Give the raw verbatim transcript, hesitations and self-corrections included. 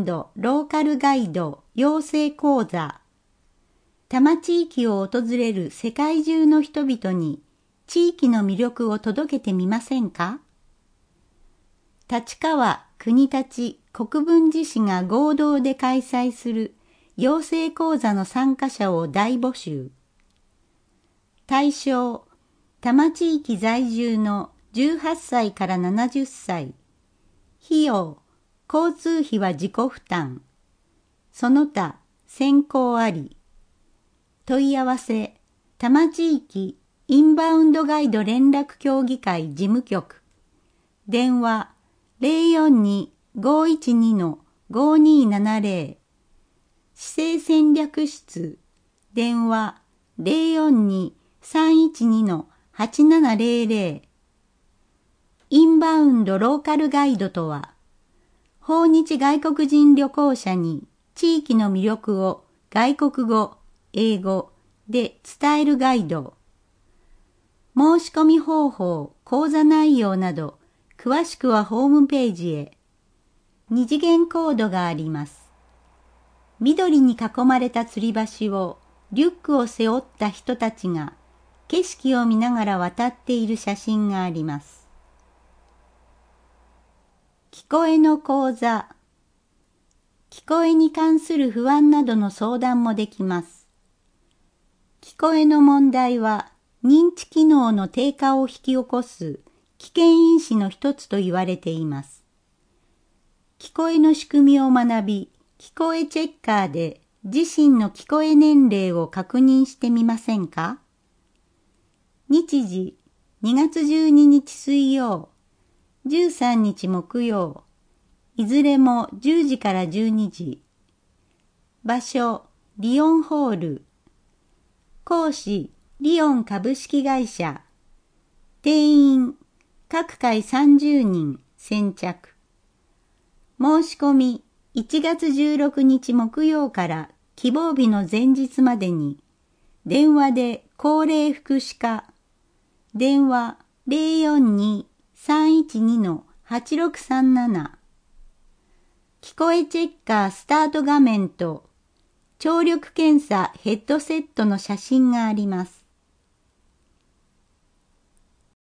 ンドローカルガイド養成講座。多摩地域を訪れる世界中の人々に地域の魅力を届けてみませんか？立川国立国分寺市が合同で開催する養成講座の参加者を大募集。対象、多摩地域在住のじゅうはっさいからななじゅっさい。費用、交通費は自己負担。その他、選考あり。問い合わせ、多摩地域インバウンドガイド連絡協議会事務局。電話、ゼロよんに ごいちに ごにななゼロ。市政戦略室、電話、ゼロよんに さんいちに はちななゼロゼロ。インバウンドローカルガイドとは、訪日外国人旅行者に地域の魅力を外国語、英語で伝えるガイド。申し込み方法、講座内容など、詳しくはホームページへ。二次元コードがあります。緑に囲まれた吊り橋をリュックを背負った人たちが景色を見ながら渡っている写真があります。聞こえの講座。聞こえに関する不安などの相談もできます。聞こえの問題は認知機能の低下を引き起こす危険因子の一つと言われています。聞こえの仕組みを学び、聞こえチェッカーで自身の聞こえ年齢を確認してみませんか？日時、にがつじゅうににち水曜、じゅうさんにち木曜、いずれもじゅうじからじゅうにじ。場所、リオンホール。講師、リオン株式会社。定員、各回さんじゅうにん、先着。申し込み、いちがつじゅうろくにち木曜から希望日の前日までに、電話で高齢福祉課、電話ゼロよんに さんいちに はちろくさんなな。聞こえチェッカースタート画面と聴力検査ヘッドセットの写真があります。